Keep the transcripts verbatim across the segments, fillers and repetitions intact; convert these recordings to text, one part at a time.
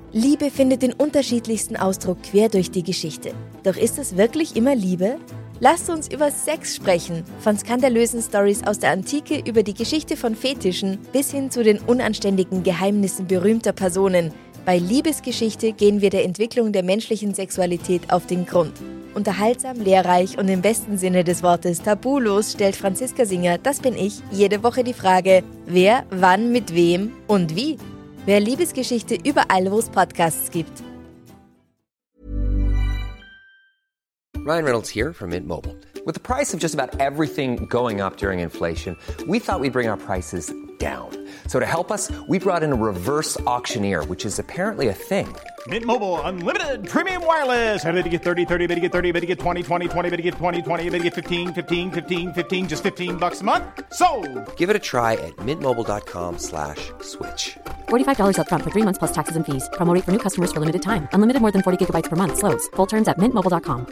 Liebe findet den unterschiedlichsten Ausdruck quer durch die Geschichte. Doch ist es wirklich immer Liebe? Lasst uns über Sex sprechen. Von skandalösen Storys aus der Antike über die Geschichte von Fetischen bis hin zu den unanständigen Geheimnissen berühmter Personen. Bei Liebesgeschichte gehen wir der Entwicklung der menschlichen Sexualität auf den Grund. Unterhaltsam, lehrreich und im besten Sinne des Wortes tabulos stellt Franziska Singer, das bin ich, jede Woche die Frage, wer, wann, mit wem und wie. Wer Liebesgeschichte überall, wo es Podcasts gibt. Ryan Reynolds here from Mint Mobile. With the price of just about everything going up during inflation, we thought we'd bring our prices down. So to help us, we brought in a reverse auctioneer, which is apparently a thing. Mint Mobile Unlimited Premium Wireless. How to get thirty, thirty, how to get thirty, how to get twenty, twenty, twenty, how to get twenty, twenty, how to get fifteen, fifteen, fifteen, fifteen, just fifteen bucks a month? Sold! Give it a try at mintmobile.com slash switch. forty-five dollars up front for three months plus taxes and fees. Promo rate for new customers for limited time. Unlimited more than forty gigabytes per month. Slows full terms at mint mobile dot com.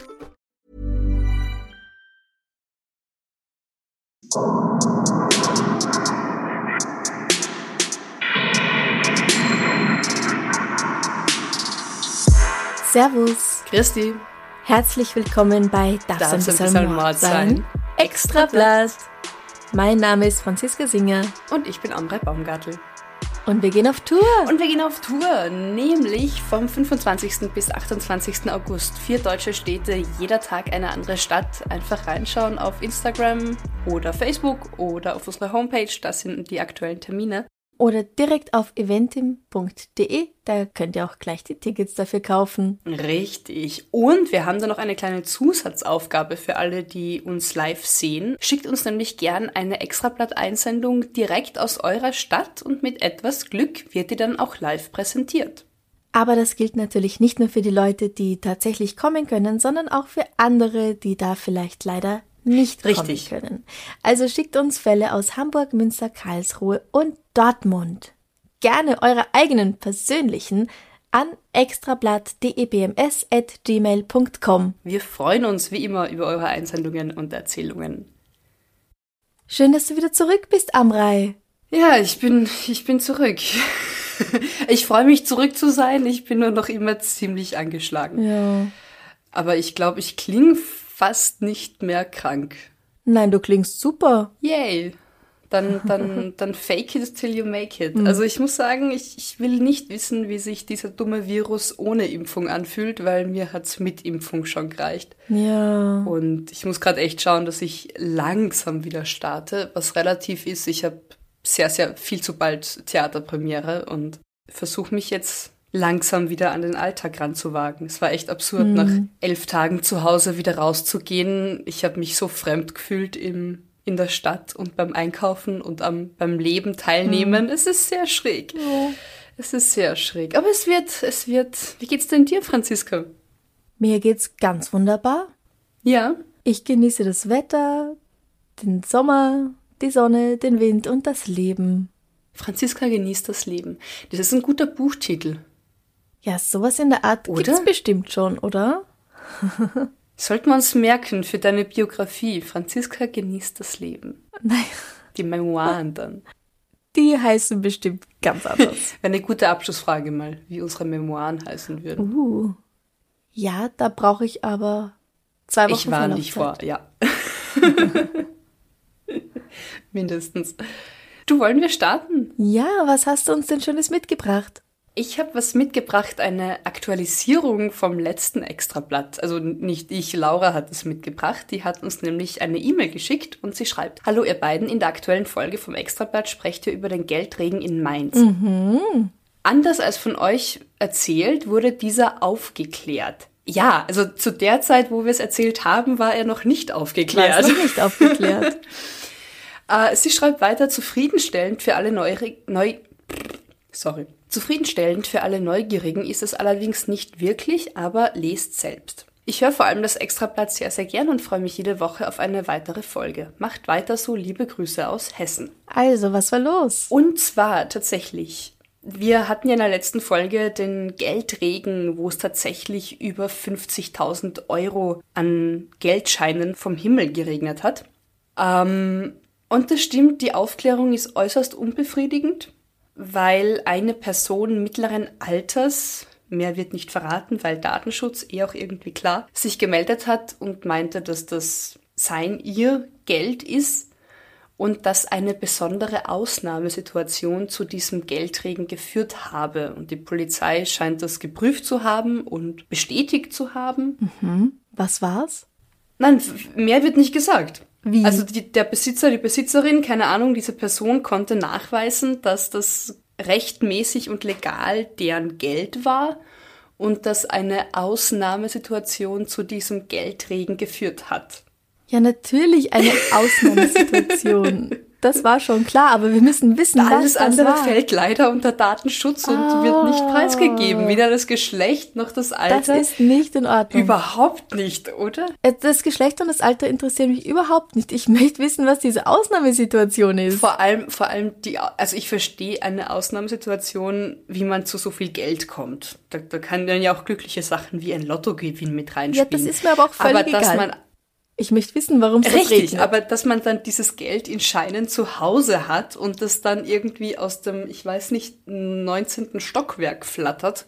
Servus. Christi. Herzlich willkommen bei Darf's ein bisschen Mord sein? Extrablatt. Mein Name ist Franziska Singer. Und ich bin Amrei Baumgartl. Und wir gehen auf Tour. Und wir gehen auf Tour, nämlich vom fünfundzwanzigsten bis achtundzwanzigsten August. Vier deutsche Städte, jeder Tag eine andere Stadt. Einfach reinschauen auf Instagram oder Facebook oder auf unserer Homepage, das sind die aktuellen Termine. Oder direkt auf eventim punkt de, da könnt ihr auch gleich die Tickets dafür kaufen. Richtig. Und wir haben da noch eine kleine Zusatzaufgabe für alle, die uns live sehen. Schickt uns nämlich gern eine Extrablatt-Einsendung direkt aus eurer Stadt und mit etwas Glück wird die dann auch live präsentiert. Aber das gilt natürlich nicht nur für die Leute, die tatsächlich kommen können, sondern auch für andere, die da vielleicht leider nicht Richtig. kommen können. Also schickt uns Fälle aus Hamburg, Münster, Karlsruhe und Dortmund. Gerne eure eigenen persönlichen an extrablatt punkt debms at gmail punkt com. Wir freuen uns wie immer über eure Einsendungen und Erzählungen. Schön, dass du wieder zurück bist, Amrei. Ja, ich bin, ich bin zurück. Ich freue mich, zurück zu sein. Ich bin nur noch immer ziemlich angeschlagen. Ja. Aber ich glaube, ich klinge fast nicht mehr krank. Nein, du klingst super. Yay. Dann, dann, dann fake it till you make it. Also ich muss sagen, ich, ich will nicht wissen, wie sich dieser dumme Virus ohne Impfung anfühlt, weil mir hat's mit Impfung schon gereicht. Ja. Und ich muss gerade echt schauen, dass ich langsam wieder starte, was relativ ist. Ich habe sehr, sehr viel zu bald Theaterpremiere und versuche mich jetzt langsam wieder an den Alltag ranzuwagen. Es war echt absurd, mhm. nach elf Tagen zu Hause wieder rauszugehen. Ich habe mich so fremd gefühlt im, in der Stadt und beim Einkaufen und am, beim Leben teilnehmen. Mhm. Es ist sehr schräg. Ja. Es ist sehr schräg. Aber es wird, es wird... Wie geht's denn dir, Franziska? Mir geht's ganz wunderbar. Ja? Ich genieße das Wetter, den Sommer, die Sonne, den Wind und das Leben. Franziska genießt das Leben. Das ist ein guter Buchtitel. Ja, sowas in der Art oder? Gibt's bestimmt schon, oder? Sollten wir uns merken für deine Biografie. Franziska genießt das Leben. Nein. Die Memoiren dann. Die heißen bestimmt ganz anders. Wäre eine gute Abschlussfrage mal, wie unsere Memoiren heißen würden. Uh. Ja, da brauche ich aber zwei Wochen Ich warne dich vor, ja. Mindestens. Du, wollen wir starten? Ja, was hast du uns denn Schönes mitgebracht? Ich habe was mitgebracht, eine Aktualisierung vom letzten Extrablatt. Also nicht ich, Laura hat es mitgebracht. Die hat uns nämlich eine E-Mail geschickt und sie schreibt: Hallo ihr beiden, in der aktuellen Folge vom Extrablatt sprecht ihr über den Geldregen in Mainz. Mhm. Anders als von euch erzählt, wurde dieser aufgeklärt. Ja, also zu der Zeit, wo wir es erzählt haben, war er noch nicht aufgeklärt. War es noch nicht aufgeklärt. uh, sie schreibt weiter: Zufriedenstellend für alle Neuri- Neu... Sorry. Zufriedenstellend für alle Neugierigen ist es allerdings nicht wirklich, aber lest selbst. Ich höre vor allem das Extrablatt sehr, sehr gern und freue mich jede Woche auf eine weitere Folge. Macht weiter so, liebe Grüße aus Hessen. Also, was war los? Und zwar tatsächlich, wir hatten ja in der letzten Folge den Geldregen, wo es tatsächlich über fünfzigtausend Euro an Geldscheinen vom Himmel geregnet hat. Ähm, und das stimmt, die Aufklärung ist äußerst unbefriedigend. weil eine Person mittleren Alters, mehr wird nicht verraten, weil Datenschutz, eh auch irgendwie klar, sich gemeldet hat und meinte, dass das sein ihr Geld ist und dass eine besondere Ausnahmesituation zu diesem Geldregen geführt habe. Und die Polizei scheint das geprüft zu haben und bestätigt zu haben. Mhm. Was war's? Nein, mehr wird nicht gesagt. Wie? Also die, der Besitzer, die Besitzerin, keine Ahnung, diese Person konnte nachweisen, dass das rechtmäßig und legal deren Geld war und dass eine Ausnahmesituation zu diesem Geldregen geführt hat. Ja, natürlich eine Ausnahmesituation. Das war schon klar, aber wir müssen wissen, was Alles das andere war. fällt leider unter Datenschutz und Ah. wird nicht preisgegeben. Weder das Geschlecht noch das Alter. Das ist nicht in Ordnung. Überhaupt nicht, oder? Das Geschlecht und das Alter interessieren mich überhaupt nicht. Ich möchte wissen, was diese Ausnahmesituation ist. Vor allem, vor allem die, also ich verstehe eine Ausnahmesituation, wie man zu so viel Geld kommt. Da, da kann dann ja auch glückliche Sachen wie ein Lottogewinn mit Ja, reinspielen. das ist mir aber auch völlig aber dass egal. man Ich möchte wissen, warum es so Richtig, regnet. aber dass man dann dieses Geld in Scheinen zu Hause hat und das dann irgendwie aus dem, ich weiß nicht, neunzehnten Stockwerk flattert.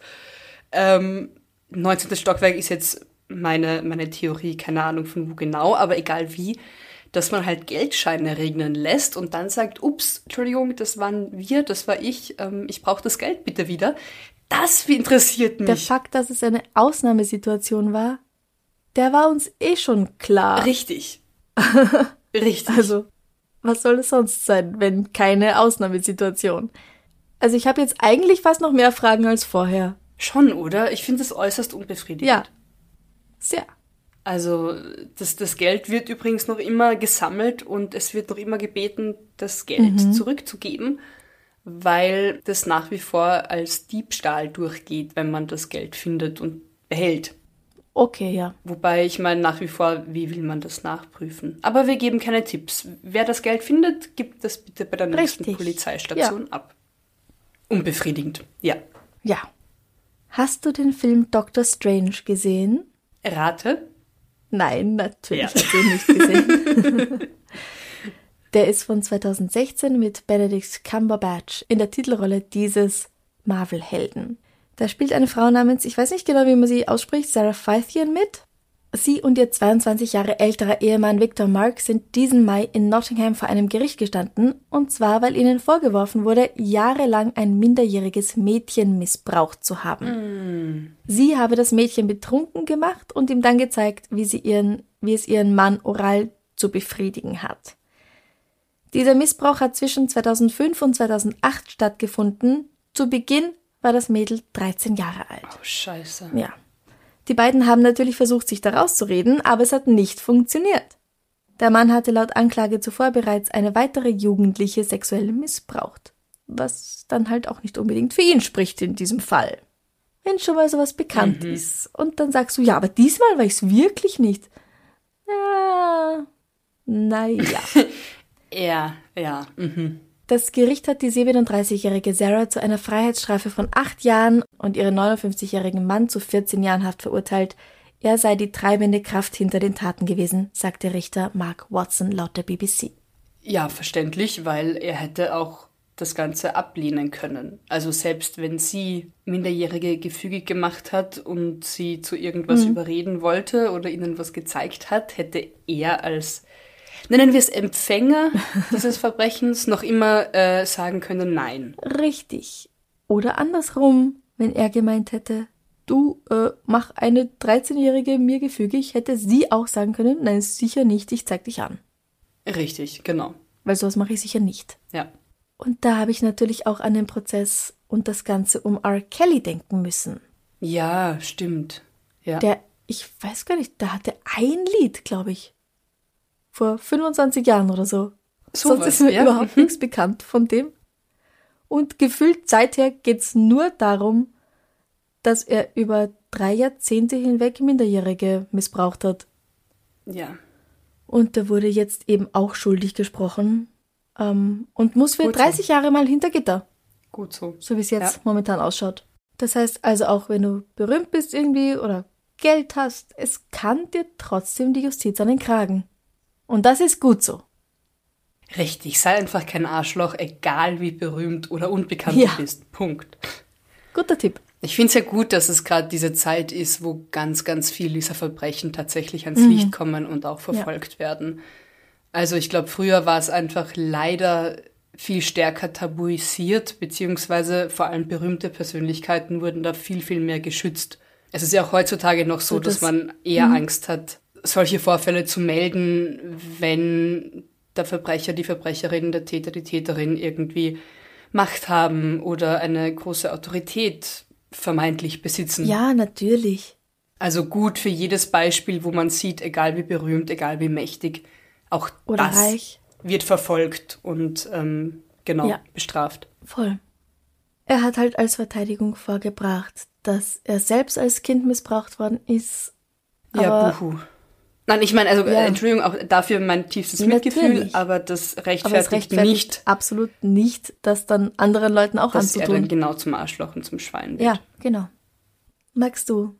Ähm, neunzehnten Stockwerk ist jetzt meine, meine Theorie, keine Ahnung von wo genau, aber egal wie, dass man halt Geldscheine regnen lässt und dann sagt, ups, Entschuldigung, das waren wir, das war ich, ähm, ich brauche das Geld bitte wieder. Das interessiert mich. Der Fakt, dass es eine Ausnahmesituation war, der war uns eh schon klar. Richtig. Richtig. Also, was soll es sonst sein, wenn keine Ausnahmesituation? Also ich habe jetzt eigentlich fast noch mehr Fragen als vorher. Schon, oder? Ich finde es äußerst unbefriedigend. Ja, sehr. Also das, das Geld wird übrigens noch immer gesammelt und es wird noch immer gebeten, das Geld Mhm. zurückzugeben, weil das nach wie vor als Diebstahl durchgeht, wenn man das Geld findet und behält. Okay, ja. Wobei, ich meine nach wie vor, wie will man das nachprüfen? Aber wir geben keine Tipps. Wer das Geld findet, gibt das bitte bei der nächsten Richtig. Polizeistation Ja. ab. Unbefriedigend, ja. Ja. Hast du den Film Doctor Strange gesehen? Rate? Nein, natürlich Ja. hast du ihn nicht gesehen. Der ist von zweitausendsechzehn mit Benedict Cumberbatch in der Titelrolle dieses Marvel-Helden. Da spielt eine Frau namens, ich weiß nicht genau, wie man sie ausspricht, Sarah Phythian mit. Sie und ihr zweiundzwanzig Jahre älterer Ehemann Victor Mark sind diesen Mai in Nottingham vor einem Gericht gestanden, und zwar, weil ihnen vorgeworfen wurde, jahrelang ein minderjähriges Mädchen missbraucht zu haben. Sie habe das Mädchen betrunken gemacht und ihm dann gezeigt, wie, sie ihren, wie es ihren Mann oral zu befriedigen hat. Dieser Missbrauch hat zwischen zweitausendfünf und zweitausendacht stattgefunden. Zu Beginn war das Mädel dreizehn Jahre alt. Oh, scheiße. Ja. Die beiden haben natürlich versucht, sich da rauszureden, aber es hat nicht funktioniert. Der Mann hatte laut Anklage zuvor bereits eine weitere Jugendliche sexuell missbraucht. Was dann halt auch nicht unbedingt für ihn spricht in diesem Fall. Wenn schon mal sowas bekannt Mhm. ist und dann sagst du, ja, aber diesmal war ich es wirklich nicht. Ja, naja. Ja, ja. Mhm. Das Gericht hat die siebenunddreißigjährige Sarah zu einer Freiheitsstrafe von acht Jahren und ihren neunundfünfzigjährigen Mann zu vierzehn Jahren Haft verurteilt. Er sei die treibende Kraft hinter den Taten gewesen, sagte Richter Mark Watson laut der B B C. Ja, verständlich, weil er hätte auch das Ganze ablehnen können. Also selbst wenn sie Minderjährige gefügig gemacht hat und sie zu irgendwas Mhm. überreden wollte oder ihnen was gezeigt hat, hätte er als, nennen wir es Empfänger dieses Verbrechens, noch immer äh, sagen können, nein. Richtig. Oder andersrum, wenn er gemeint hätte, du, äh, mach eine dreizehnjährige mir gefügig, hätte sie auch sagen können, nein, sicher nicht, ich zeig dich an. Richtig, genau. Weil sowas mache ich sicher nicht. Ja. Und da habe ich natürlich auch an den Prozess und das Ganze um R. Kelly denken müssen. Ja, stimmt. Ja. Der, ich weiß gar nicht, der hatte ein Lied, glaube ich. Vor fünfundzwanzig Jahren oder so. So Sonst was, ist mir ja. überhaupt Mhm. nichts bekannt von dem. Und gefühlt seither geht's nur darum, dass er über drei Jahrzehnte hinweg Minderjährige missbraucht hat. ja. Und der wurde jetzt eben auch schuldig gesprochen. Ähm, und muss für Gut so. dreißig Jahre mal hinter Gitter. Gut so. So wie es jetzt Ja. momentan ausschaut. Das heißt also, auch wenn du berühmt bist irgendwie oder Geld hast, es kann dir trotzdem die Justiz an den Kragen. Und das ist gut so. Richtig, sei einfach kein Arschloch, egal wie berühmt oder unbekannt Ja. du bist. Punkt. Guter Tipp. Ich finde es ja gut, dass es gerade diese Zeit ist, wo ganz, ganz viel dieser Verbrechen tatsächlich ans Licht kommen und auch verfolgt werden. Also ich glaube, früher war es einfach leider viel stärker tabuisiert, beziehungsweise vor allem berühmte Persönlichkeiten wurden da viel, viel mehr geschützt. Es ist ja auch heutzutage noch so, So, das- dass man eher Angst hat, solche Vorfälle zu melden, wenn der Verbrecher, die Verbrecherin, der Täter, die Täterin irgendwie Macht haben oder eine große Autorität vermeintlich besitzen. Ja, natürlich. Also gut für jedes Beispiel, wo man sieht, egal wie berühmt, egal wie mächtig, auch Oder das reich. wird verfolgt und ähm, genau Ja. bestraft. Voll. Er hat halt als Verteidigung vorgebracht, dass er selbst als Kind missbraucht worden ist. Ja, aber, buhu. Nein, ich meine, also Ja. äh, Entschuldigung, auch dafür mein tiefstes Mitgefühl, Natürlich. aber das rechtfertigt, aber es rechtfertigt nicht, absolut nicht, das dann anderen Leuten auch dass er dann anzutun. genau zum Arschloch und zum Schwein wird. Ja, genau. Magst du?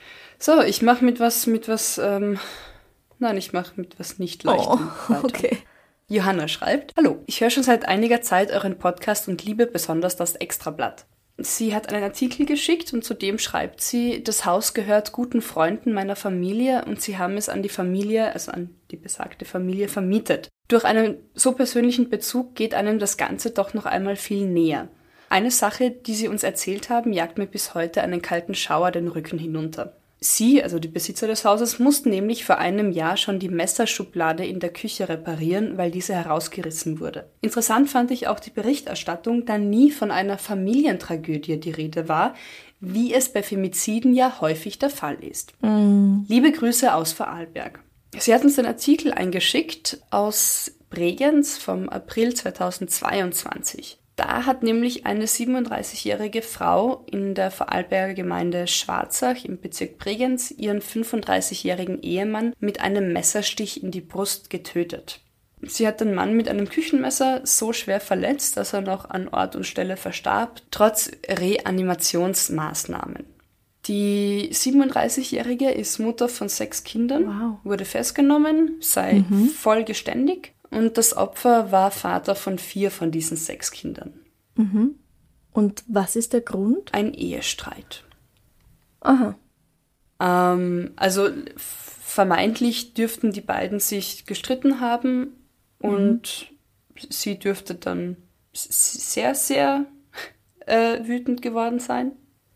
So, ich mache mit was, mit was, ähm, nein, ich mache mit was nicht Leichtem weiter. okay. Johanna schreibt, hallo, ich höre schon seit einiger Zeit euren Podcast und liebe besonders das Extrablatt. Sie hat einen Artikel geschickt und zudem schreibt sie, das Haus gehört guten Freunden meiner Familie und sie haben es an die Familie, also an die besagte Familie, vermietet. Durch einen so persönlichen Bezug geht einem das Ganze doch noch einmal viel näher. Eine Sache, die sie uns erzählt haben, jagt mir bis heute einen kalten Schauer den Rücken hinunter. Sie, also die Besitzer des Hauses, mussten nämlich vor einem Jahr schon die Messerschublade in der Küche reparieren, weil diese herausgerissen wurde. Interessant fand ich auch die Berichterstattung, da nie von einer Familientragödie die Rede war, wie es bei Femiziden ja häufig der Fall ist. Mm. Liebe Grüße aus Vorarlberg. Sie hat uns den Artikel eingeschickt aus Bregenz vom April zweitausendzweiundzwanzig. Da hat nämlich eine siebenunddreißigjährige Frau in der Vorarlberger Gemeinde Schwarzach im Bezirk Bregenz ihren fünfunddreißigjährigen Ehemann mit einem Messerstich in die Brust getötet. Sie hat den Mann mit einem Küchenmesser so schwer verletzt, dass er noch an Ort und Stelle verstarb, trotz Reanimationsmaßnahmen. Die siebenunddreißigjährige ist Mutter von sechs Kindern, Wow. wurde festgenommen, sei Mhm. voll geständig. Und das Opfer war Vater von vier von diesen sechs Kindern. Und was ist der Grund? Ein Ehestreit. Aha. Ähm, also f- vermeintlich dürften die beiden sich gestritten haben und sie dürfte dann s- sehr, sehr äh, wütend geworden sein.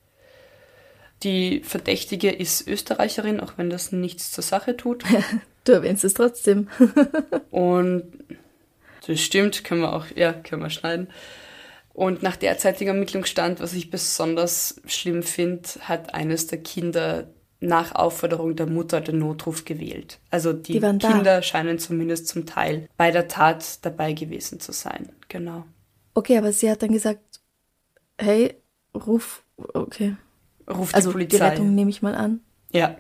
Die Verdächtige ist Österreicherin, auch wenn das nichts zur Sache tut. Du erwähnst es trotzdem. Und das stimmt, können wir auch, ja, können wir schneiden. Und nach derzeitigem Ermittlungsstand, was ich besonders schlimm finde, hat eines der Kinder nach Aufforderung der Mutter den Notruf gewählt. Also die, Die waren da. Kinder scheinen zumindest zum Teil bei der Tat dabei gewesen zu sein. Genau. Okay, aber sie hat dann gesagt, hey, ruf, okay. Ruft Also die die Polizei. Rettung nehme ich mal an. Ja.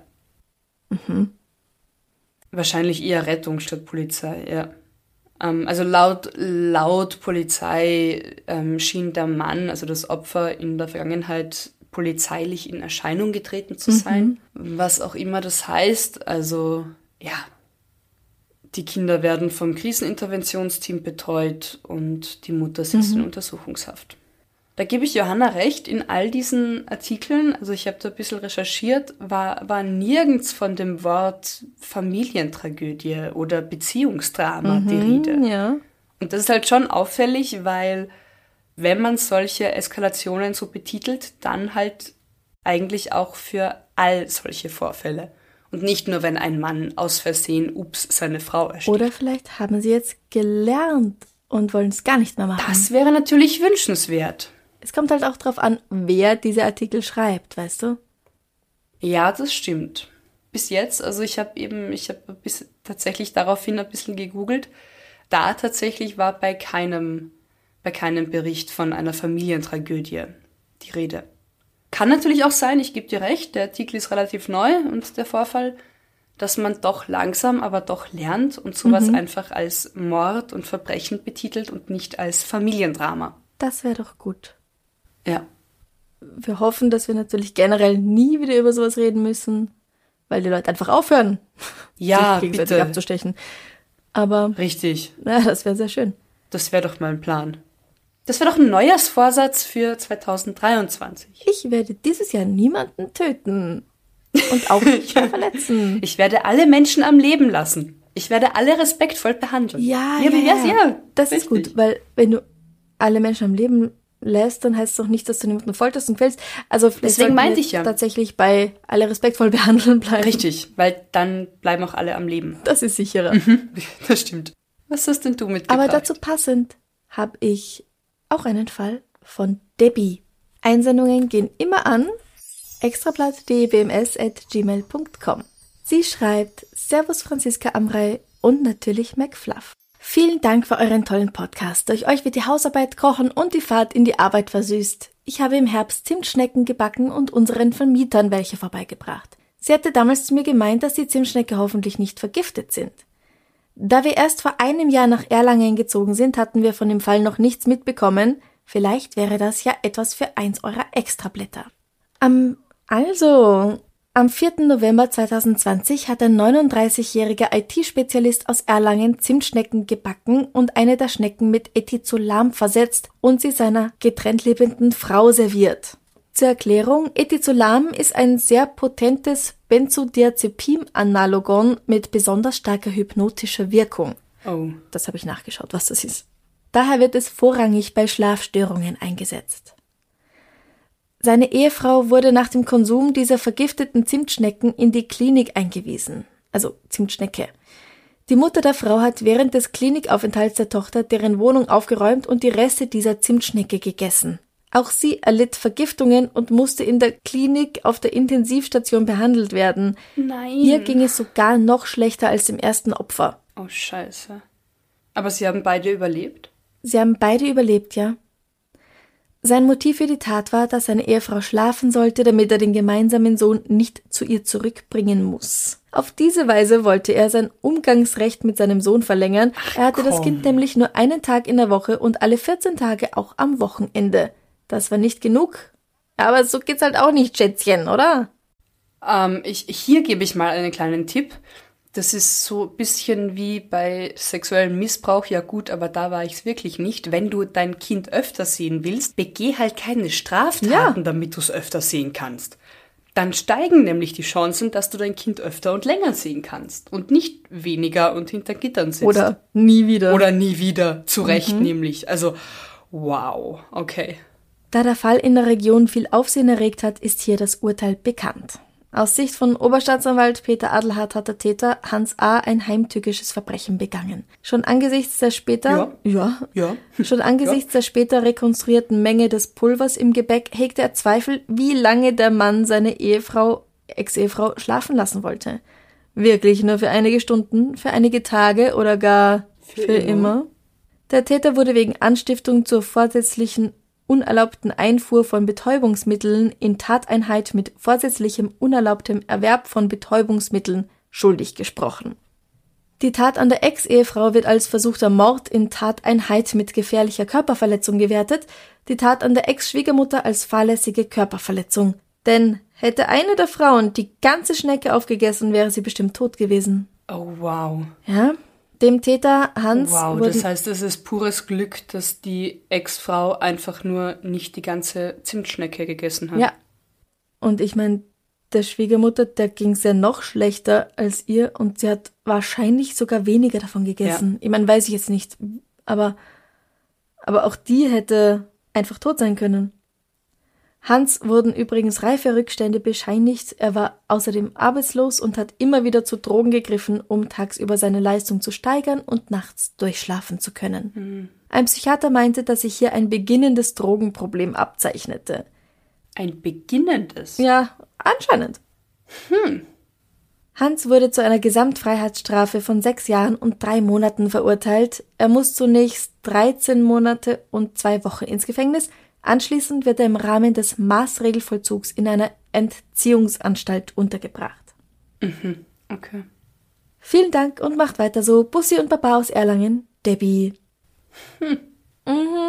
Wahrscheinlich eher Rettung statt Polizei, ja. Ähm, also laut, laut Polizei ähm, schien der Mann, also das Opfer, in der Vergangenheit polizeilich in Erscheinung getreten zu sein. Was auch immer das heißt. Also, ja, die Kinder werden vom Kriseninterventionsteam betreut und die Mutter sitzt in Untersuchungshaft. Da gebe ich Johanna recht, in all diesen Artikeln, also ich habe da ein bisschen recherchiert, war, war nirgends von dem Wort Familientragödie oder Beziehungsdrama die Rede. Ja. Und das ist halt schon auffällig, weil wenn man solche Eskalationen so betitelt, dann halt eigentlich auch für all solche Vorfälle. Und nicht nur, wenn ein Mann aus Versehen, ups, seine Frau ersticht. Oder vielleicht haben sie jetzt gelernt und wollen es gar nicht mehr machen. Das wäre natürlich wünschenswert. Es kommt halt auch drauf an, wer diese Artikel schreibt, weißt du? Ja, das stimmt. Bis jetzt, also ich habe eben, ich habe bis tatsächlich daraufhin ein bisschen gegoogelt. Da tatsächlich war bei keinem, bei keinem Bericht von einer Familientragödie die Rede. Kann natürlich auch sein, ich gebe dir recht, der Artikel ist relativ neu und der Vorfall, dass man doch langsam, aber doch lernt und sowas einfach als Mord und Verbrechen betitelt und nicht als Familiendrama. Das wäre doch gut. Ja. Wir hoffen, dass wir natürlich generell nie wieder über sowas reden müssen, weil die Leute einfach aufhören, Ja, sich gegenseitig bitte. abzustechen. aber... Richtig. Ja, das wäre sehr schön. Das wäre doch mal ein Plan. Das wäre doch ein Neujahrsvorsatz für zweitausenddreiundzwanzig. Ich werde dieses Jahr niemanden töten. Und auch nicht Ja. verletzen. Ich werde alle Menschen am Leben lassen. Ich werde alle respektvoll behandeln. Ja, ja, ja, ja, ja. ja. Das ist Richtig. gut, weil wenn du alle Menschen am Leben lässt, dann heißt es doch nicht, dass du niemanden folterst und quälst. Also vielleicht Deswegen sollten wir meinte ich ja. tatsächlich bei alle respektvoll behandeln bleiben. Richtig, weil dann bleiben auch alle am Leben. Das ist sicherer. Das stimmt. Was hast denn du mitgebracht? Aber dazu passend habe ich auch einen Fall von Debbie. Einsendungen gehen immer an extrablatt punkt d b m s at gmail punkt com. Sie schreibt: Servus Franziska Amrei und natürlich McFluff. Vielen Dank für euren tollen Podcast. Durch euch wird die Hausarbeit, Kochen und die Fahrt in die Arbeit versüßt. Ich habe im Herbst Zimtschnecken gebacken und unseren Vermietern welche vorbeigebracht. Sie hatte damals zu mir gemeint, dass die Zimtschnecke hoffentlich nicht vergiftet sind. Da wir erst vor einem Jahr nach Erlangen gezogen sind, hatten wir von dem Fall noch nichts mitbekommen. Vielleicht wäre das ja etwas für eins eurer Extrablätter. Am, also, am vierten November zweitausendzwanzig hat ein neununddreißigjähriger I T-Spezialist aus Erlangen Zimtschnecken gebacken und eine der Schnecken mit Ethizolam versetzt und sie seiner getrennt lebenden Frau serviert. Zur Erklärung, Ethizolam ist ein sehr potentes Benzodiazepin-Analogon mit besonders starker hypnotischer Wirkung. Oh. Das habe ich nachgeschaut, was das ist. Daher wird es vorrangig bei Schlafstörungen eingesetzt. Seine Ehefrau wurde nach dem Konsum dieser vergifteten Zimtschnecken in die Klinik eingewiesen. Also Zimtschnecke. Die Mutter der Frau hat während des Klinikaufenthalts der Tochter deren Wohnung aufgeräumt und die Reste dieser Zimtschnecke gegessen. Auch sie erlitt Vergiftungen und musste in der Klinik auf der Intensivstation behandelt werden. Nein. Ihr ging es sogar noch schlechter als dem ersten Opfer. Oh, scheiße. Aber sie haben beide überlebt? Sie haben beide überlebt, ja. Sein Motiv für die Tat war, dass seine Ehefrau schlafen sollte, damit er den gemeinsamen Sohn nicht zu ihr zurückbringen muss. Auf diese Weise wollte er sein Umgangsrecht mit seinem Sohn verlängern. Ach, er hatte das komm. Kind nämlich nur einen Tag in der Woche und alle vierzehn Tage auch am Wochenende. Das war nicht genug. Aber so geht's halt auch nicht, Schätzchen, oder? Ähm, ich, hier gebe ich mal einen kleinen Tipp. Das ist so ein bisschen wie bei sexuellem Missbrauch. Ja gut, aber da war ich es wirklich nicht. Wenn du dein Kind öfter sehen willst, begeh halt keine Straftaten, Ja. damit du es öfter sehen kannst. Dann steigen nämlich die Chancen, dass du dein Kind öfter und länger sehen kannst. Und nicht weniger und hinter Gittern sitzt. Oder nie wieder. Oder nie wieder. Zu Recht nämlich. Also, wow. Okay. Da der Fall in der Region viel Aufsehen erregt hat, ist hier das Urteil bekannt. Aus Sicht von Oberstaatsanwalt Peter Adelhardt hat der Täter Hans A. ein heimtückisches Verbrechen begangen. Schon angesichts der später, ja, Ja. schon angesichts der später rekonstruierten Menge des Pulvers im Gebäck hegte er Zweifel, wie lange der Mann seine Ehefrau, Ex-Ehefrau schlafen lassen wollte. Wirklich nur für einige Stunden, für einige Tage oder gar für, Für immer. immer. Der Täter wurde wegen Anstiftung zur vorsätzlichen unerlaubten Einfuhr von Betäubungsmitteln in Tateinheit mit vorsätzlichem unerlaubtem Erwerb von Betäubungsmitteln schuldig gesprochen. Die Tat an der Ex-Ehefrau wird als versuchter Mord in Tateinheit mit gefährlicher Körperverletzung gewertet, die Tat an der Ex-Schwiegermutter als fahrlässige Körperverletzung. Denn hätte eine der Frauen die ganze Schnecke aufgegessen, wäre sie bestimmt tot gewesen. Oh, wow. Ja, dem Täter Hans Wow, wurden das heißt, es ist pures Glück, dass die Ex-Frau einfach nur nicht die ganze Zimtschnecke gegessen hat. Ja. Und ich meine, der Schwiegermutter, der ging's ja noch schlechter als ihr und sie hat wahrscheinlich sogar weniger davon gegessen. Ja. Ich meine, weiß ich jetzt nicht, aber, aber auch die hätte einfach tot sein können. Hans wurden übrigens reife Rückstände bescheinigt. Er war außerdem arbeitslos und hat immer wieder zu Drogen gegriffen, um tagsüber seine Leistung zu steigern und nachts durchschlafen zu können. Mhm. Ein Psychiater meinte, dass sich hier ein beginnendes Drogenproblem abzeichnete. Ein beginnendes? Ja, anscheinend. Hm. Hans wurde zu einer Gesamtfreiheitsstrafe von sechs Jahren und drei Monaten verurteilt. Er muss zunächst dreizehn Monate und zwei Wochen ins Gefängnis. Anschließend wird er im Rahmen des Maßregelvollzugs in einer Entziehungsanstalt untergebracht. Mhm. Okay. Vielen Dank und macht weiter so. Bussi und Baba aus Erlangen, Debbie. Hm. Mhm.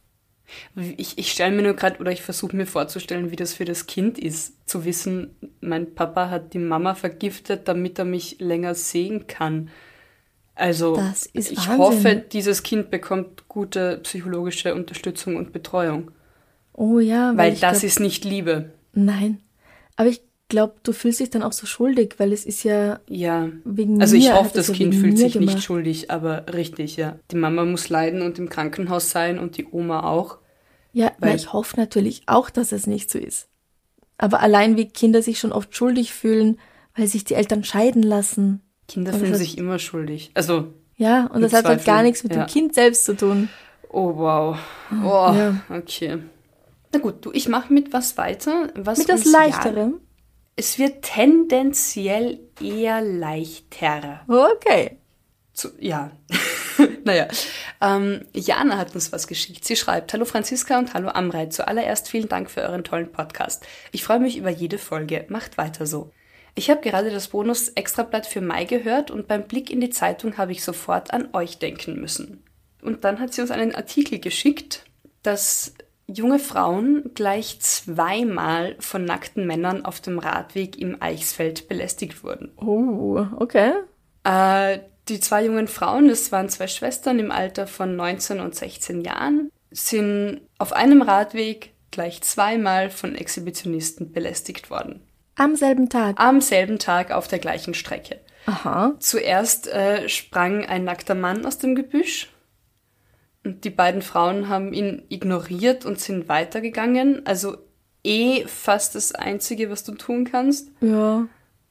Ich, ich stelle mir nur gerade, oder ich versuche mir vorzustellen, wie das für das Kind ist, zu wissen, mein Papa hat die Mama vergiftet, damit er mich länger sehen kann. Also Das ist ich Wahnsinn. hoffe, dieses Kind bekommt gute psychologische Unterstützung und Betreuung. Oh ja, weil, Weil ich das glaub, ist nicht Liebe. Nein. Aber ich glaube, du fühlst dich dann auch so schuldig, weil es ist ja Ja, wegen also ich mir. er hoffe, hat es das ja Kind wegen fühlt mir sich gemacht. nicht schuldig, aber richtig, ja. Die Mama muss leiden und im Krankenhaus sein und die Oma auch. Ja, na, Weil- ich hoffe natürlich auch, dass es nicht so ist. Aber allein wie Kinder sich schon oft schuldig fühlen, weil sich die Eltern scheiden lassen. Kinder Und fühlen das- sich immer schuldig. Also, Ja, und Mit das hat halt gar Zweifel, nichts mit ja. dem Kind selbst zu tun. oh wow. Oh, Ja. okay. Na gut, du, ich mache mit was weiter. Was Mit das uns ja- Leichtere. Es wird tendenziell eher leichter. Okay. Zu, ja, naja. Ähm, Jana hat uns was geschickt. Sie schreibt, hallo Franziska und hallo Amrei. Zuallererst vielen Dank für euren tollen Podcast. Ich freue mich über jede Folge. Macht weiter so. Ich habe gerade das Bonus-Extrablatt für Mai gehört und beim Blick in die Zeitung habe ich sofort an euch denken müssen. Und dann hat sie uns einen Artikel geschickt, dass junge Frauen gleich zweimal von nackten Männern auf dem Radweg im Eichsfeld belästigt wurden. Oh, okay. Äh, die zwei jungen Frauen, das waren zwei Schwestern im Alter von neunzehn und sechzehn Jahren, sind auf einem Radweg gleich zweimal von Exhibitionisten belästigt worden. Am selben Tag. Am selben Tag auf der gleichen Strecke. Aha. Zuerst äh, sprang ein nackter Mann aus dem Gebüsch und die beiden Frauen haben ihn ignoriert und sind weitergegangen. Also eh fast das Einzige, was du tun kannst. Ja.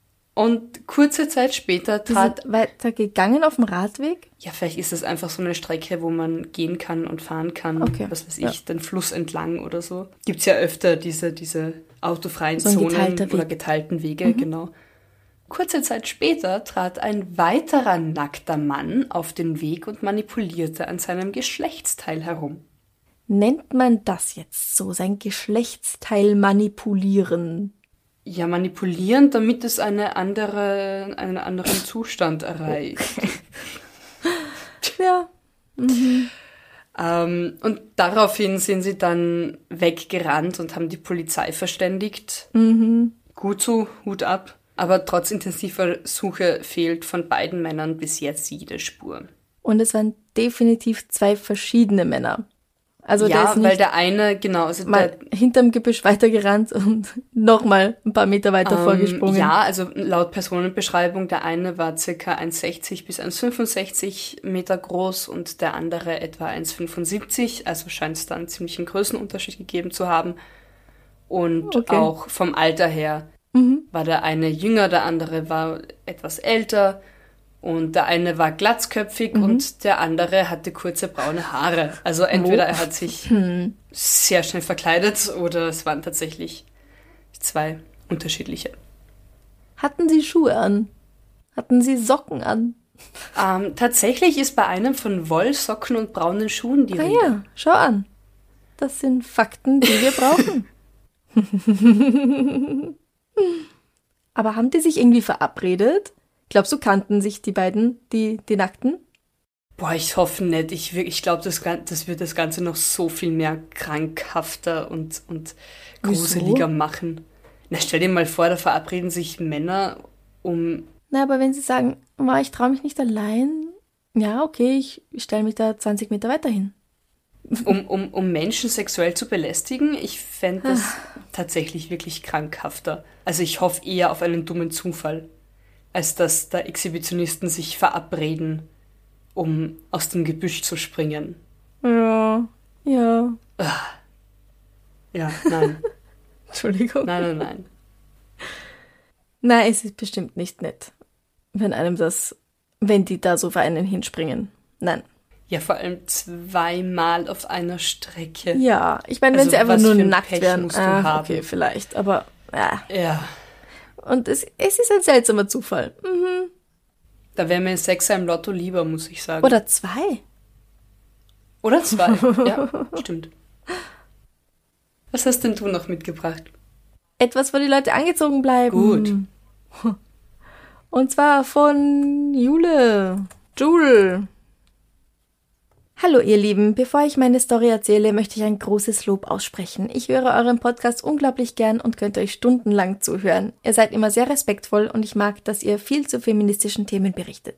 Und kurze Zeit später Die trat... sind weitergegangen auf dem Radweg? Ja, vielleicht ist es einfach so eine Strecke, wo man gehen kann und fahren kann. Okay, Was weiß ja. ich, den Fluss entlang oder so. Gibt's ja öfter diese, diese autofreien So ein Zonen geteilter oder Weg. geteilten Wege, genau. Kurze Zeit später trat ein weiterer nackter Mann auf den Weg und manipulierte an seinem Geschlechtsteil herum. Nennt man das jetzt so, sein Geschlechtsteil manipulieren? Ja, manipulieren, damit es eine andere, einen anderen Zustand erreicht. Ja. Ähm, und daraufhin sind sie dann weggerannt und haben die Polizei verständigt. Gut so, Hut ab. Aber trotz intensiver Suche fehlt von beiden Männern bis jetzt jede Spur. Und es waren definitiv zwei verschiedene Männer. Also der ja, ist nicht weil der eine, genau, also mal der, hinterm Gebüsch weitergerannt und nochmal ein paar Meter weiter ähm, vorgesprungen. ja, also laut Personenbeschreibung, der eine war ca. eins Komma sechzig bis eins Komma fünfundsechzig Meter groß und der andere etwa eins Komma fünfundsiebzig, also scheint es da einen ziemlichen Größenunterschied gegeben zu haben. Und Okay. auch vom Alter her war der eine jünger, der andere war etwas älter und der eine war glatzköpfig und der andere hatte kurze braune Haare. Also entweder er hat sich sehr schnell verkleidet oder es waren tatsächlich zwei unterschiedliche. Hatten sie Schuhe an? Hatten sie Socken an? Ähm, tatsächlich ist bei einem von Wollsocken und braunen Schuhen die Ah Rede. ja, schau an. Das sind Fakten, die wir brauchen. Aber haben die sich irgendwie verabredet? Glaubst du, kannten sich die beiden, die, die Nackten? Boah, ich hoffe nicht. Ich, wir- ich glaube, das, Gan- das wird das Ganze noch so viel mehr krankhafter und, und Wieso? gruseliger machen. Na, stell dir mal vor, da verabreden sich Männer, um... Na, aber wenn sie sagen, "Ma, ich traue mich nicht allein, ja, okay, ich stelle mich da zwanzig Meter weiter hin. Um, um, um Menschen sexuell zu belästigen, ich fände das Ah. tatsächlich wirklich krankhafter. Also ich hoffe eher auf einen dummen Zufall, als dass da Exhibitionisten sich verabreden, um aus dem Gebüsch zu springen. Ja, ja. Ja, nein, Entschuldigung. nein, nein, nein. Nein, es ist bestimmt nicht nett, wenn einem das, wenn die da so für einen hinspringen. Nein. Ja, vor allem zweimal auf einer Strecke. Ja, ich meine, wenn Also sie einfach was nur für ein nackt Pech wären, musst du ah, haben. okay, vielleicht, aber ja. Ja, Und es, es ist ein seltsamer Zufall. Mhm. da wäre mir ein Sechser im Lotto lieber, muss ich sagen. Oder zwei. Oder zwei. Ja, stimmt. Was hast denn du noch mitgebracht? Etwas, wo die Leute angezogen bleiben. Gut. Und zwar von Jule. Jule. Hallo ihr Lieben, bevor ich meine Story erzähle, möchte ich ein großes Lob aussprechen. Ich höre euren Podcast unglaublich gern und könnt euch stundenlang zuhören. Ihr seid immer sehr respektvoll und ich mag, dass ihr viel zu feministischen Themen berichtet.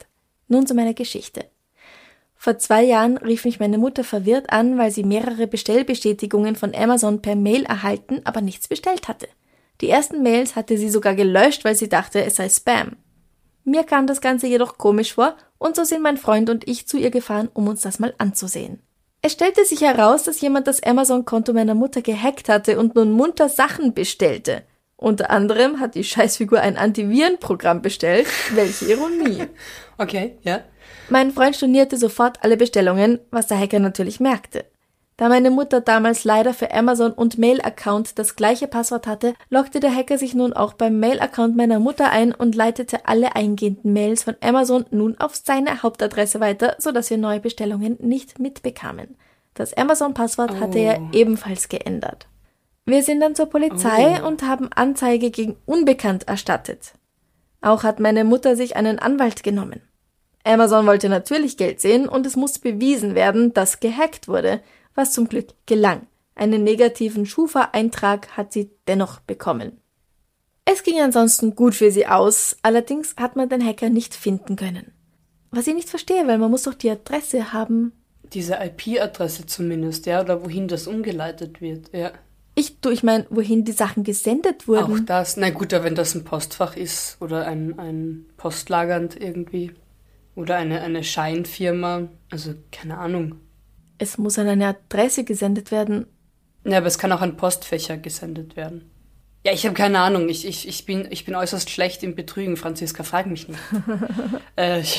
Nun zu meiner Geschichte. Vor zwei Jahren rief mich meine Mutter verwirrt an, weil sie mehrere Bestellbestätigungen von Amazon per Mail erhalten, aber nichts bestellt hatte. Die ersten Mails hatte sie sogar gelöscht, weil sie dachte, es sei Spam. Mir kam das Ganze jedoch komisch vor und so sind mein Freund und ich zu ihr gefahren, um uns das mal anzusehen. Es stellte sich heraus, dass jemand das Amazon-Konto meiner Mutter gehackt hatte und nun munter Sachen bestellte. Unter anderem hat die Scheißfigur ein Antivirenprogramm bestellt. Welche Ironie. Okay, ja. Mein Freund stornierte sofort alle Bestellungen, was der Hacker natürlich merkte. Da meine Mutter damals leider für Amazon und Mail-Account das gleiche Passwort hatte, loggte der Hacker sich nun auch beim Mail-Account meiner Mutter ein und leitete alle eingehenden Mails von Amazon nun auf seine Hauptadresse weiter, sodass wir neue Bestellungen nicht mitbekamen. Das Amazon-Passwort Oh. hatte er ebenfalls geändert. Wir sind dann zur Polizei Oh. und haben Anzeige gegen Unbekannt erstattet. Auch hat meine Mutter sich einen Anwalt genommen. Amazon wollte natürlich Geld sehen und es musste bewiesen werden, dass gehackt wurde, was zum Glück gelang. Einen negativen Schufa-Eintrag hat sie dennoch bekommen. Es ging ansonsten gut für sie aus, allerdings hat man den Hacker nicht finden können. Was ich nicht verstehe, weil man muss doch die Adresse haben. Diese I P-Adresse zumindest, ja, oder wohin das umgeleitet wird, ja. Ich, du, ich meine, wohin die Sachen gesendet wurden. Auch das, na gut, aber wenn das ein Postfach ist oder ein, ein Postlagernd irgendwie oder eine, eine Scheinfirma, also keine Ahnung. Es muss an eine Adresse gesendet werden. Ja, aber es kann auch an Postfächer gesendet werden. Ja, ich habe keine Ahnung. Ich, ich, ich, bin, ich bin äußerst schlecht im Betrügen, Franziska, frag mich nicht. äh, ich,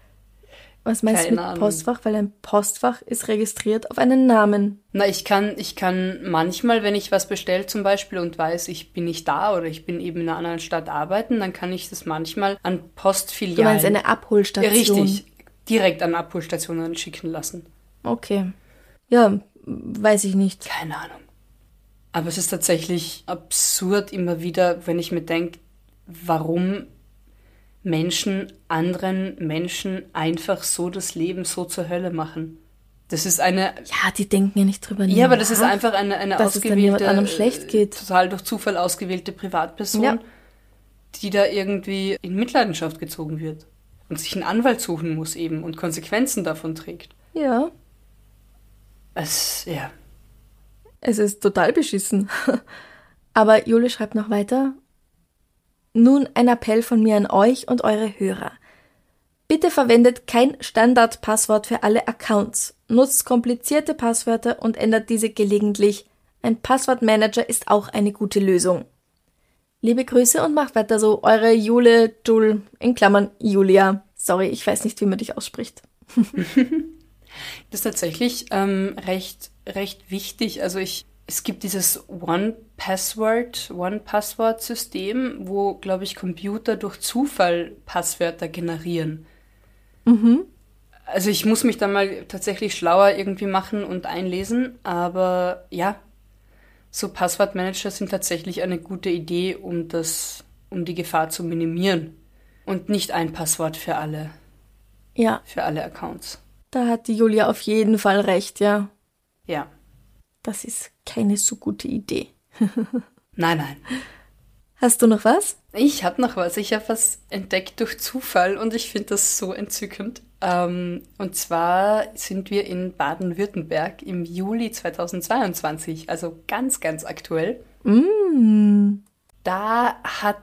Was meinst du keine mit Ahnung. Postfach? Weil ein Postfach ist registriert auf einen Namen. Na, ich kann, ich kann manchmal, wenn ich was bestelle zum Beispiel und weiß, ich bin nicht da oder ich bin eben in einer anderen Stadt arbeiten, dann kann ich das manchmal an Postfilialen. Du meinst eine Abholstation? Ja, richtig. Direkt an Abholstationen schicken lassen. Okay. Ja, weiß ich nicht. Keine Ahnung. Aber es ist tatsächlich absurd immer wieder, wenn ich mir denke, warum Menschen anderen Menschen einfach so das Leben so zur Hölle machen. Das ist eine... Ja, die denken ja nicht drüber nach. Ja, aber das ist einfach eine, eine dass es dann jemand ausgewählte... anderem schlecht geht. Total durch Zufall ausgewählte Privatperson, Ja. die da irgendwie in Mitleidenschaft gezogen wird. Und sich einen Anwalt suchen muss eben und Konsequenzen davon trägt. Ja, Es, ja... es ist total beschissen. Aber Jule schreibt noch weiter. Nun ein Appell von mir an euch und eure Hörer. Bitte verwendet kein Standardpasswort für alle Accounts. Nutzt komplizierte Passwörter und ändert diese gelegentlich. Ein Passwortmanager ist auch eine gute Lösung. Liebe Grüße und macht weiter so. Eure Jule, Jul, in Klammern Julia. Sorry, ich weiß nicht, wie man dich ausspricht. Das ist tatsächlich ähm, recht, recht wichtig. Also ich, es gibt dieses One-Password, One-Password-System, wo, glaube ich, Computer durch Zufall Passwörter generieren. Mhm. Also ich muss mich da mal tatsächlich schlauer irgendwie machen und einlesen, aber ja, so Passwortmanager sind tatsächlich eine gute Idee, um das, um die Gefahr zu minimieren. Und nicht ein Passwort für alle, Ja, für alle Accounts. da hat die Julia auf jeden Fall recht, ja. Ja. Das ist keine so gute Idee. Nein, nein. Hast du noch was? Ich habe noch was. Ich habe was entdeckt durch Zufall und ich finde das so entzückend. Ähm, und zwar sind wir in Baden-Württemberg im Juli zweitausendzweiundzwanzig, also ganz, ganz aktuell. Mm. Da hat,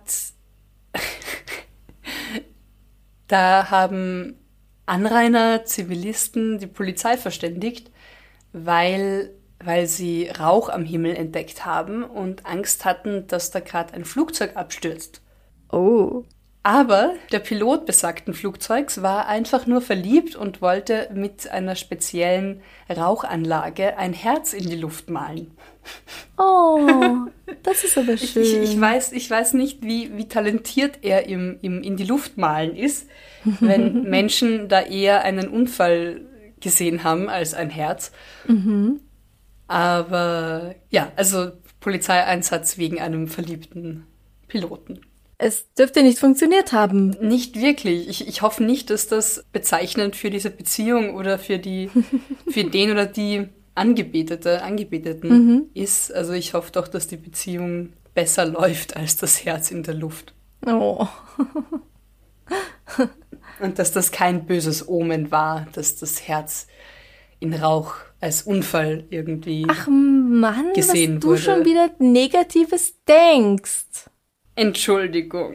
da haben Anrainer, Zivilisten die Polizei verständigt, weil, weil sie Rauch am Himmel entdeckt haben und Angst hatten, dass da gerade ein Flugzeug abstürzt. Oh. Aber der Pilot besagten Flugzeugs war einfach nur verliebt und wollte mit einer speziellen Rauchanlage ein Herz in die Luft malen. Oh, das ist aber Ich, schön. ich, ich, weiß, ich weiß nicht, wie, wie talentiert er im, im in die Luft malen ist, wenn Menschen da eher einen Unfall gesehen haben als ein Herz. Mhm. Aber ja, also Polizeieinsatz wegen einem verliebten Piloten. Es dürfte nicht funktioniert haben. Nicht wirklich. Ich, ich hoffe nicht, dass das bezeichnend für diese Beziehung oder für die, für den oder die Angebetete, Angebeteten Mhm. ist. Also ich hoffe doch, dass die Beziehung besser läuft als das Herz in der Luft. Oh. Und dass das kein böses Omen war, dass das Herz in Rauch als Unfall irgendwie Ach Mann, gesehen was du wurde. schon wieder Negatives denkst. Entschuldigung.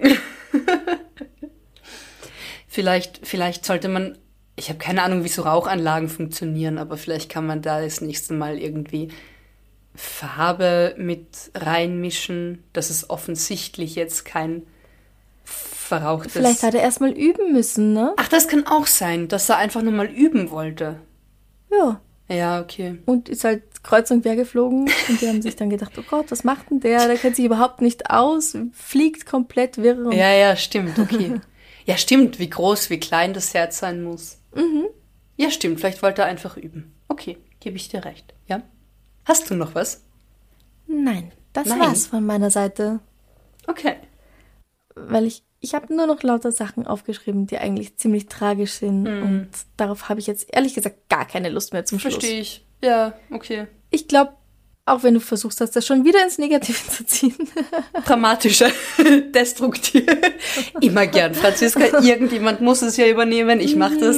vielleicht, vielleicht sollte man, ich habe keine Ahnung, wie so Rauchanlagen funktionieren, aber vielleicht kann man da das nächste Mal irgendwie Farbe mit reinmischen, dass es offensichtlich jetzt kein verrauchtes... Vielleicht hat er erstmal üben müssen, ne? Ach, das kann auch sein, dass er einfach nur mal üben wollte. Ja. Ja, okay. Und ist halt kreuz und quer geflogen und die haben sich dann gedacht, oh Gott, was macht denn der? Der kennt sich überhaupt nicht aus, fliegt komplett wirr. Und Ja, ja, stimmt, okay. Ja, stimmt, wie groß, wie klein das Herz sein muss. Mhm. Ja, stimmt, vielleicht wollte er einfach üben. Okay, gebe ich dir recht, ja? Hast du noch was? Nein, das Nein. war's von meiner Seite. Okay. Weil ich, ich habe nur noch lauter Sachen aufgeschrieben, die eigentlich ziemlich tragisch sind. Mhm. Und darauf habe ich jetzt ehrlich gesagt gar keine Lust mehr zum Schluss. Verstehe ich. Ja, okay. Ich glaube, auch wenn du versuchst hast, das schon wieder ins Negative zu ziehen. Dramatischer, destruktiv. Immer gern, Franziska. Irgendjemand muss es ja übernehmen. Ich mache das.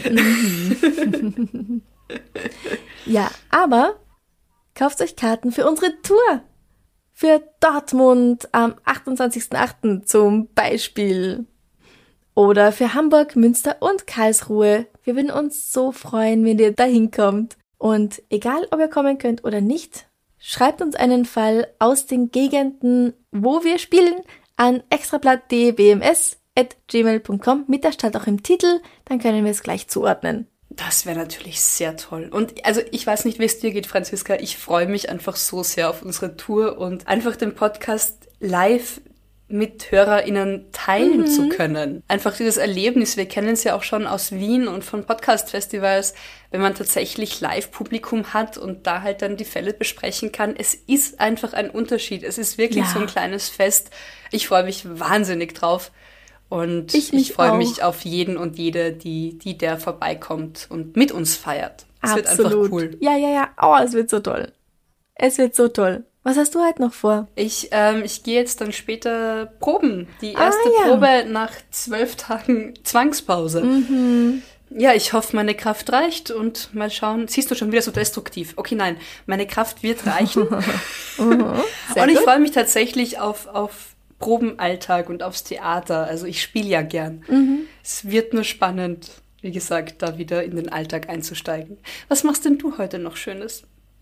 Ja, aber kauft euch Karten für unsere Tour. Für Dortmund am achtundzwanzigsten achten zum Beispiel. Oder für Hamburg, Münster und Karlsruhe. Wir würden uns so freuen, wenn ihr da hinkommt. Und egal, ob ihr kommen könnt oder nicht, schreibt uns einen Fall aus den Gegenden, wo wir spielen, an extrablatt punkt d b m s at gmail punkt com mit der Stadt auch im Titel. Dann können wir es gleich zuordnen. Das wäre natürlich sehr toll. Und also ich weiß nicht, wie es dir geht, Franziska. Ich freue mich einfach so sehr auf unsere Tour und einfach den Podcast live mit HörerInnen teilen Mhm. zu können. Einfach dieses Erlebnis, wir kennen es ja auch schon aus Wien und von Podcast-Festivals, wenn man tatsächlich Live-Publikum hat und da halt dann die Fälle besprechen kann. Es ist einfach ein Unterschied. Es ist wirklich Ja. so ein kleines Fest. Ich freue mich wahnsinnig drauf. Und Ich ich, mich freue auch. mich auf jeden und jede, die, die der vorbeikommt und mit uns feiert. Es wird Absolut. einfach cool. Ja, ja, ja. Oh, es wird so toll. Es wird so toll. Was hast du heute noch vor? Ich, ähm, ich gehe jetzt dann später proben. Die Ah, erste ja. Probe nach zwölf Tagen Zwangspause. Mhm. Ja, ich hoffe, meine Kraft reicht und mal schauen. Siehst du schon wieder so destruktiv? Okay, nein, meine Kraft wird reichen. Sehr und ich gut. freue mich tatsächlich auf, auf Probenalltag und aufs Theater. Also ich spiele ja gern. Mhm. Es wird nur spannend, wie gesagt, da wieder in den Alltag einzusteigen. Was machst denn du heute noch Schönes?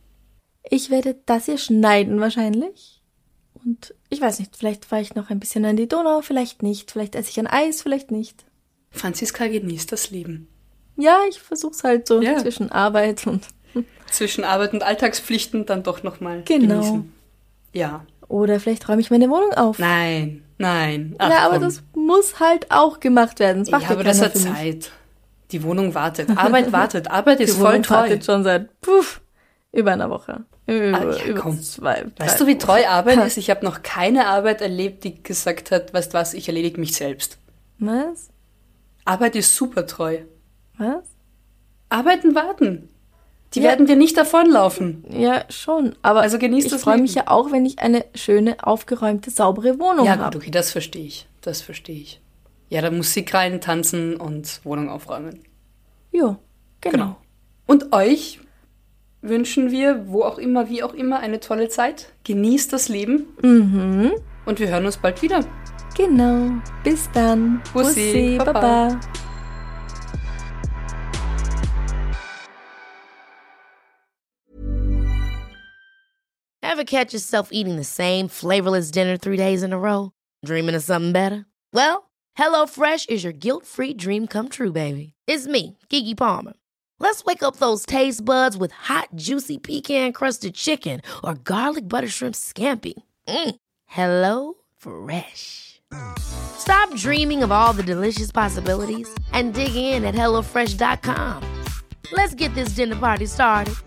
Ich werde das hier schneiden wahrscheinlich. Und ich weiß nicht, vielleicht fahre ich noch ein bisschen an die Donau, vielleicht nicht. Vielleicht esse ich ein Eis, vielleicht nicht. Franziska genießt das Leben. Ja, ich versuch's halt so Ja. zwischen Arbeit und... Zwischen Arbeit und Alltagspflichten dann doch nochmal Genau. genießen. Ja. Oder vielleicht räume ich meine Wohnung auf. Nein, nein. Ach, ja, aber komm. das muss halt auch gemacht werden. Das macht Ja, ja aber das keiner hat für mich. Zeit. Die Wohnung wartet. Arbeit wartet. Arbeit ist Die voll Wohnung treu. wartet schon seit puff, über einer Woche. Über, Ah, ja, über komm. zwei, drei Weißt du, wie treu Wochen. Arbeit ist? Ich habe noch keine Arbeit erlebt, die gesagt hat, weißt du was, ich erledige mich selbst. Was? Arbeit ist super treu. Was? Arbeiten warten. Die Ja. werden dir nicht davonlaufen. Ja, schon. Aber Also genieß ich das freue mich Leben. ja auch, wenn ich eine schöne, aufgeräumte, saubere Wohnung Ja, habe. gut, okay, das verstehe ich. Das verstehe ich. Ja, da Musik rein, tanzen und Wohnung aufräumen. Ja, genau. Genau. Und euch wünschen wir, wo auch immer, wie auch immer, eine tolle Zeit. Genießt das Leben. Mhm. Und wir hören uns bald wieder. Genau. Bis dann. Bussi, Baba. Baba. Ever catch yourself eating the same flavorless dinner three days in a row? Dreaming of something better? Well, HelloFresh is your guilt-free dream come true, baby. It's me, Keke Palmer. Let's wake up those taste buds with hot, juicy pecan-crusted chicken or garlic butter shrimp scampi. Mm. Hello Fresh. Stop dreaming of all the delicious possibilities and dig in at hello fresh dot com. Let's get this dinner party started.